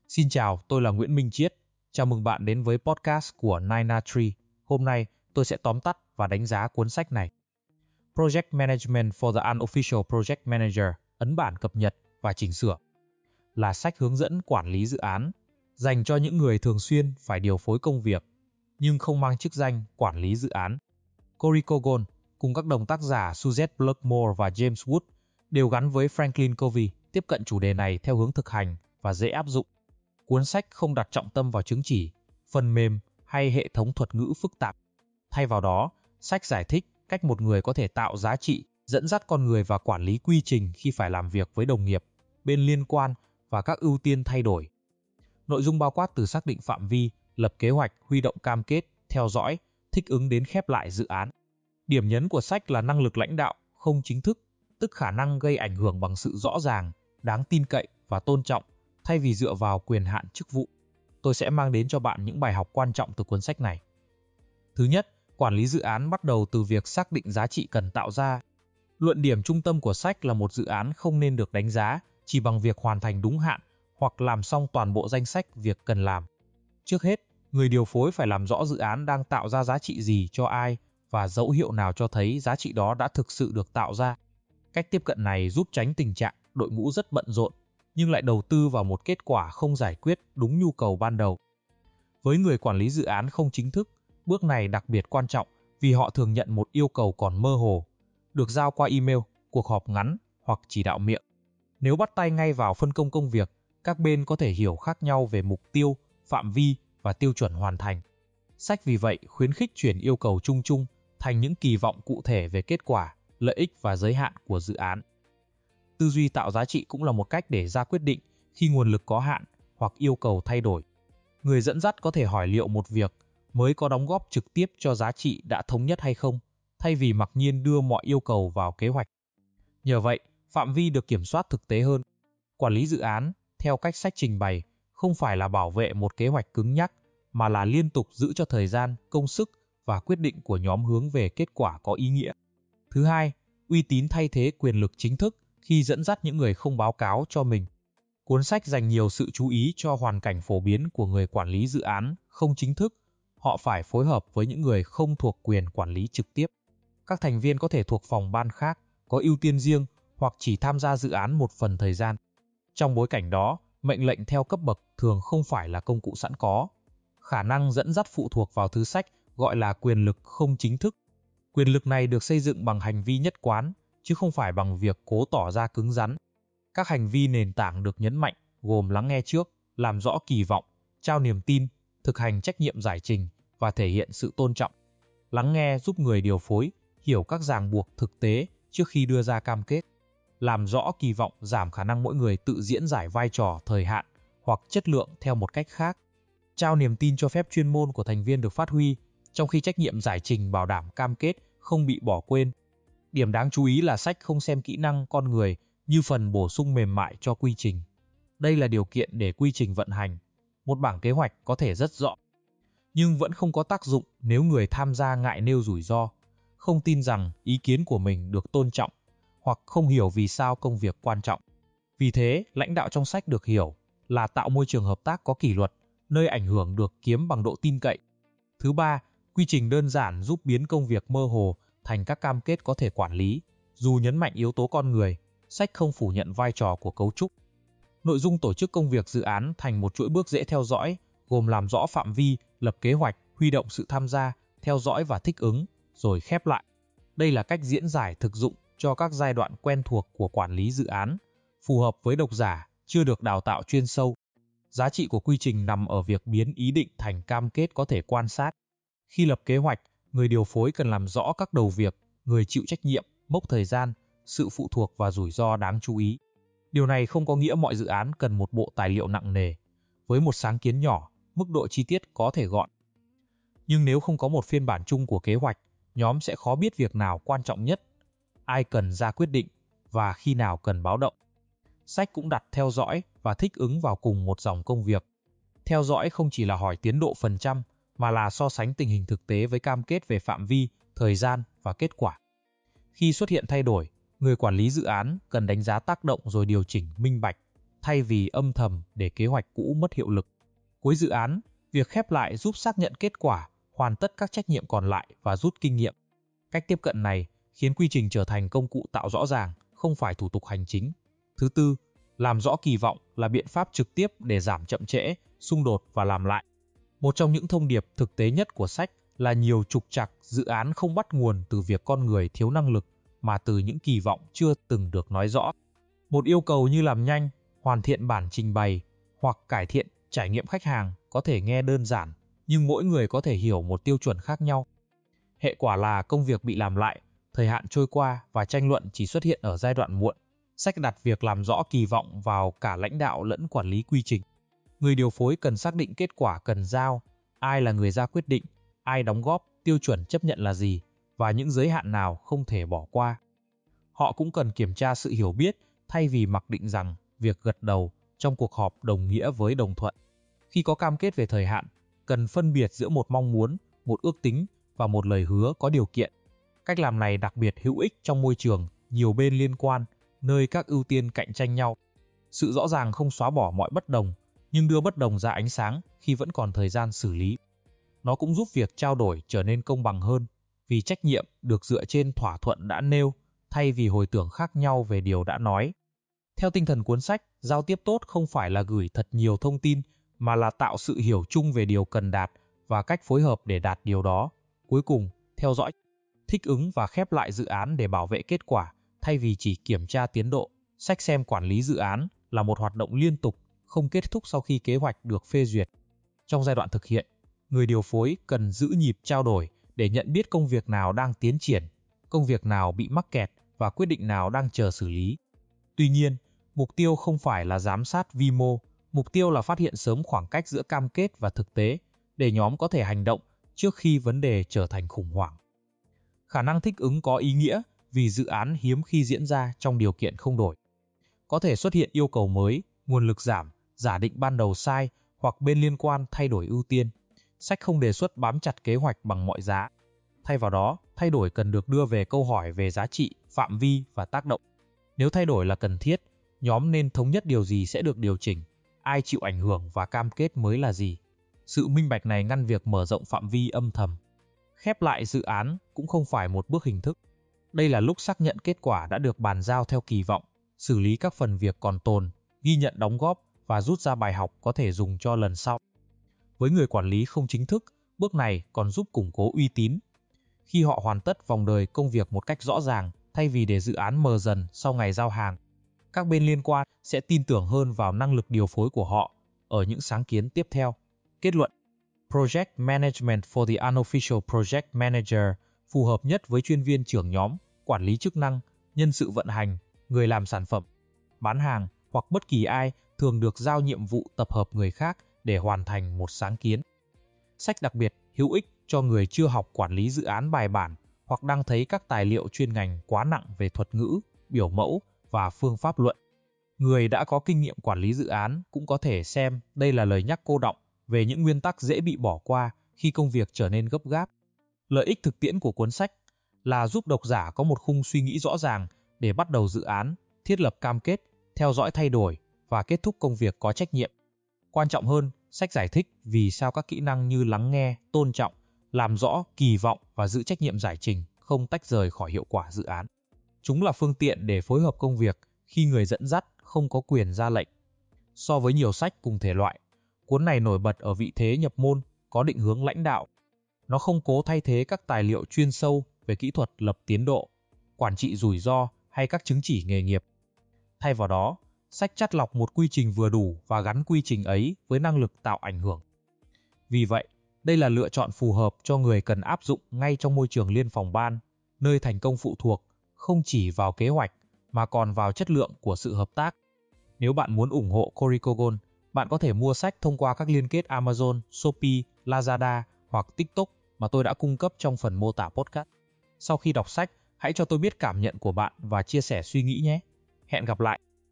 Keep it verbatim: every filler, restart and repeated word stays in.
Xin chào, tôi là Nguyễn Minh Chiết. Chào mừng bạn đến với podcast của Nine A Tree. Hôm nay, tôi sẽ tóm tắt và đánh giá cuốn sách này. Project Management for the Unofficial Project Manager, ấn bản cập nhật và chỉnh sửa, là sách hướng dẫn quản lý dự án, dành cho những người thường xuyên phải điều phối công việc, nhưng không mang chức danh quản lý dự án. Cory Kogon cùng các đồng tác giả Suzette Blackmore và James Wood đều gắn với Franklin Covey tiếp cận chủ đề này theo hướng thực hành và dễ áp dụng. Cuốn sách không đặt trọng tâm vào chứng chỉ, phần mềm hay hệ thống thuật ngữ phức tạp. Thay vào đó, sách giải thích cách một người có thể tạo giá trị, dẫn dắt con người và quản lý quy trình khi phải làm việc với đồng nghiệp, bên liên quan và các ưu tiên thay đổi. Nội dung bao quát từ xác định phạm vi, lập kế hoạch, huy động cam kết, theo dõi, thích ứng đến khép lại dự án. Điểm nhấn của sách là năng lực lãnh đạo không chính thức, tức khả năng gây ảnh hưởng bằng sự rõ ràng, đáng tin cậy và tôn trọng, thay vì dựa vào quyền hạn chức vụ. Tôi sẽ mang đến cho bạn những bài học quan trọng từ cuốn sách này. Thứ nhất, quản lý dự án bắt đầu từ việc xác định giá trị cần tạo ra. Luận điểm trung tâm của sách là một dự án không nên được đánh giá chỉ bằng việc hoàn thành đúng hạn hoặc làm xong toàn bộ danh sách việc cần làm. Trước hết, người điều phối phải làm rõ dự án đang tạo ra giá trị gì cho ai và dấu hiệu nào cho thấy giá trị đó đã thực sự được tạo ra. Cách tiếp cận này giúp tránh tình trạng đội ngũ rất bận rộn nhưng lại đầu tư vào một kết quả không giải quyết đúng nhu cầu ban đầu. Với người quản lý dự án không chính thức, bước này đặc biệt quan trọng vì họ thường nhận một yêu cầu còn mơ hồ, được giao qua email, cuộc họp ngắn hoặc chỉ đạo miệng. Nếu bắt tay ngay vào phân công công việc, các bên có thể hiểu khác nhau về mục tiêu, phạm vi và tiêu chuẩn hoàn thành. Sách vì vậy khuyến khích chuyển yêu cầu chung chung thành những kỳ vọng cụ thể về kết quả, lợi ích và giới hạn của dự án. Tư duy tạo giá trị cũng là một cách để ra quyết định khi nguồn lực có hạn hoặc yêu cầu thay đổi. Người dẫn dắt có thể hỏi liệu một việc mới có đóng góp trực tiếp cho giá trị đã thống nhất hay không, thay vì mặc nhiên đưa mọi yêu cầu vào kế hoạch. Nhờ vậy, phạm vi được kiểm soát thực tế hơn. Quản lý dự án, theo cách sách trình bày, không phải là bảo vệ một kế hoạch cứng nhắc, mà là liên tục giữ cho thời gian, công sức và quyết định của nhóm hướng về kết quả có ý nghĩa. Thứ hai, uy tín thay thế quyền lực chính thức khi dẫn dắt những người không báo cáo cho mình. Cuốn sách dành nhiều sự chú ý cho hoàn cảnh phổ biến của người quản lý dự án không chính thức. Họ phải phối hợp với những người không thuộc quyền quản lý trực tiếp. Các thành viên có thể thuộc phòng ban khác, có ưu tiên riêng hoặc chỉ tham gia dự án một phần thời gian. Trong bối cảnh đó, mệnh lệnh theo cấp bậc thường không phải là công cụ sẵn có. Khả năng dẫn dắt phụ thuộc vào thứ sách gọi là quyền lực không chính thức. Quyền lực này được xây dựng bằng hành vi nhất quán, chứ không phải bằng việc cố tỏ ra cứng rắn. Các hành vi nền tảng được nhấn mạnh gồm lắng nghe trước, làm rõ kỳ vọng, trao niềm tin, thực hành trách nhiệm giải trình và thể hiện sự tôn trọng. Lắng nghe giúp người điều phối hiểu các ràng buộc thực tế trước khi đưa ra cam kết. Làm rõ kỳ vọng giảm khả năng mỗi người tự diễn giải vai trò thời hạn hoặc chất lượng theo một cách khác. Trao niềm tin cho phép chuyên môn của thành viên được phát huy, trong khi trách nhiệm giải trình bảo đảm cam kết không bị bỏ quên. Điểm đáng chú ý là sách không xem kỹ năng con người như phần bổ sung mềm mại cho quy trình. Đây là điều kiện để quy trình vận hành. Một bảng kế hoạch có thể rất rõ, nhưng vẫn không có tác dụng nếu người tham gia ngại nêu rủi ro, không tin rằng ý kiến của mình được tôn trọng, hoặc không hiểu vì sao công việc quan trọng. Vì thế, lãnh đạo trong sách được hiểu là tạo môi trường hợp tác có kỷ luật, nơi ảnh hưởng được kiếm bằng độ tin cậy. Thứ ba, quy trình đơn giản giúp biến công việc mơ hồ thành các cam kết có thể quản lý. Dù nhấn mạnh yếu tố con người, sách không phủ nhận vai trò của cấu trúc. Nội dung tổ chức công việc dự án thành một chuỗi bước dễ theo dõi, gồm làm rõ phạm vi, lập kế hoạch, huy động sự tham gia, theo dõi và thích ứng, rồi khép lại. Đây là cách diễn giải thực dụng cho các giai đoạn quen thuộc của quản lý dự án, phù hợp với độc giả chưa được đào tạo chuyên sâu. Giá trị của quy trình nằm ở việc biến ý định thành cam kết có thể quan sát. Khi lập kế hoạch, người điều phối cần làm rõ các đầu việc, người chịu trách nhiệm, mốc thời gian, sự phụ thuộc và rủi ro đáng chú ý. Điều này không có nghĩa mọi dự án cần một bộ tài liệu nặng nề. Với một sáng kiến nhỏ, mức độ chi tiết có thể gọn. Nhưng nếu không có một phiên bản chung của kế hoạch, nhóm sẽ khó biết việc nào quan trọng nhất, ai cần ra quyết định và khi nào cần báo động. Sách cũng đặt theo dõi và thích ứng vào cùng một dòng công việc. Theo dõi không chỉ là hỏi tiến độ phần trăm, mà là so sánh tình hình thực tế với cam kết về phạm vi, thời gian và kết quả. Khi xuất hiện thay đổi, người quản lý dự án cần đánh giá tác động rồi điều chỉnh minh bạch. thay vì âm thầm để kế hoạch cũ mất hiệu lực. Cuối dự án, việc khép lại giúp xác nhận kết quả, hoàn tất các trách nhiệm còn lại và rút kinh nghiệm. Cách tiếp cận này khiến quy trình trở thành công cụ tạo rõ ràng, không phải thủ tục hành chính. Thứ tư, làm rõ kỳ vọng là biện pháp trực tiếp để giảm chậm trễ, xung đột và làm lại. Một trong những thông điệp thực tế nhất của sách là nhiều trục trặc dự án không bắt nguồn từ việc con người thiếu năng lực, mà từ những kỳ vọng chưa từng được nói rõ. Một yêu cầu như làm nhanh, hoàn thiện bản trình bày hoặc cải thiện trải nghiệm khách hàng có thể nghe đơn giản, nhưng mỗi người có thể hiểu một tiêu chuẩn khác nhau. Hệ quả là công việc bị làm lại, thời hạn trôi qua và tranh luận chỉ xuất hiện ở giai đoạn muộn. Sách đặt việc làm rõ kỳ vọng vào cả lãnh đạo lẫn quản lý quy trình. Người điều phối cần xác định kết quả cần giao, ai là người ra quyết định, ai đóng góp, tiêu chuẩn chấp nhận là gì, và những giới hạn nào không thể bỏ qua. Họ cũng cần kiểm tra sự hiểu biết thay vì mặc định rằng việc gật đầu trong cuộc họp đồng nghĩa với đồng thuận. Khi có cam kết về thời hạn, cần phân biệt giữa một mong muốn, một ước tính và một lời hứa có điều kiện. Cách làm này đặc biệt hữu ích trong môi trường nhiều bên liên quan, nơi các ưu tiên cạnh tranh nhau. Sự rõ ràng không xóa bỏ mọi bất đồng, nhưng đưa bất đồng ra ánh sáng khi vẫn còn thời gian xử lý. Nó cũng giúp việc trao đổi trở nên công bằng hơn, vì trách nhiệm được dựa trên thỏa thuận đã nêu, thay vì hồi tưởng khác nhau về điều đã nói. Theo tinh thần cuốn sách, giao tiếp tốt không phải là gửi thật nhiều thông tin, mà là tạo sự hiểu chung về điều cần đạt và cách phối hợp để đạt điều đó. Cuối cùng, theo dõi, thích ứng và khép lại dự án để bảo vệ kết quả, thay vì chỉ kiểm tra tiến độ. Sách xem quản lý dự án là một hoạt động liên tục, không kết thúc sau khi kế hoạch được phê duyệt. Trong giai đoạn thực hiện, người điều phối cần giữ nhịp trao đổi để nhận biết công việc nào đang tiến triển, công việc nào bị mắc kẹt và quyết định nào đang chờ xử lý. Tuy nhiên, mục tiêu không phải là giám sát vi mô, mục tiêu là phát hiện sớm khoảng cách giữa cam kết và thực tế, để nhóm có thể hành động trước khi vấn đề trở thành khủng hoảng. Khả năng thích ứng có ý nghĩa vì dự án hiếm khi diễn ra trong điều kiện không đổi. Có thể xuất hiện yêu cầu mới, nguồn lực giảm, giả định ban đầu sai hoặc bên liên quan thay đổi ưu tiên. Sách không đề xuất bám chặt kế hoạch bằng mọi giá. Thay vào đó, thay đổi cần được đưa về câu hỏi về giá trị, phạm vi và tác động. Nếu thay đổi là cần thiết, nhóm nên thống nhất điều gì sẽ được điều chỉnh, ai chịu ảnh hưởng và cam kết mới là gì. Sự minh bạch này ngăn việc mở rộng phạm vi âm thầm. Khép lại dự án cũng không phải một bước hình thức. Đây là lúc xác nhận kết quả đã được bàn giao theo kỳ vọng, xử lý các phần việc còn tồn, ghi nhận đóng góp và rút ra bài học có thể dùng cho lần sau. Với người quản lý không chính thức, bước này còn giúp củng cố uy tín. Khi họ hoàn tất vòng đời công việc một cách rõ ràng, thay vì để dự án mờ dần sau ngày giao hàng, các bên liên quan sẽ tin tưởng hơn vào năng lực điều phối của họ ở những sáng kiến tiếp theo. Kết luận: Project Management for the Unofficial Project Manager phù hợp nhất với chuyên viên trưởng nhóm, quản lý chức năng, nhân sự vận hành, người làm sản phẩm, bán hàng hoặc bất kỳ ai thường được giao nhiệm vụ tập hợp người khác để hoàn thành một sáng kiến. Sách đặc biệt hữu ích cho người chưa học quản lý dự án bài bản hoặc đang thấy các tài liệu chuyên ngành quá nặng về thuật ngữ, biểu mẫu và phương pháp luận. Người đã có kinh nghiệm quản lý dự án cũng có thể xem đây là lời nhắc cô đọng về những nguyên tắc dễ bị bỏ qua khi công việc trở nên gấp gáp. Lợi ích thực tiễn của cuốn sách là giúp độc giả có một khung suy nghĩ rõ ràng để bắt đầu dự án, thiết lập cam kết, theo dõi thay đổi và kết thúc công việc có trách nhiệm. Quan trọng hơn, sách giải thích vì sao các kỹ năng như lắng nghe, tôn trọng, làm rõ, kỳ vọng và giữ trách nhiệm giải trình không tách rời khỏi hiệu quả dự án. Chúng là phương tiện để phối hợp công việc khi người dẫn dắt không có quyền ra lệnh. So với nhiều sách cùng thể loại, cuốn này nổi bật ở vị thế nhập môn, có định hướng lãnh đạo. Nó không cố thay thế các tài liệu chuyên sâu về kỹ thuật lập tiến độ, quản trị rủi ro hay các chứng chỉ nghề nghiệp. Thay vào đó, sách chắt lọc một quy trình vừa đủ và gắn quy trình ấy với năng lực tạo ảnh hưởng. Vì vậy, đây là lựa chọn phù hợp cho người cần áp dụng ngay trong môi trường liên phòng ban, nơi thành công phụ thuộc không chỉ vào kế hoạch mà còn vào chất lượng của sự hợp tác. Nếu bạn muốn ủng hộ Corricogon, bạn có thể mua sách thông qua các liên kết Amazon, Shopee, Lazada hoặc TikTok mà tôi đã cung cấp trong phần mô tả podcast. Sau khi đọc sách, hãy cho tôi biết cảm nhận của bạn và chia sẻ suy nghĩ nhé. Hẹn gặp lại!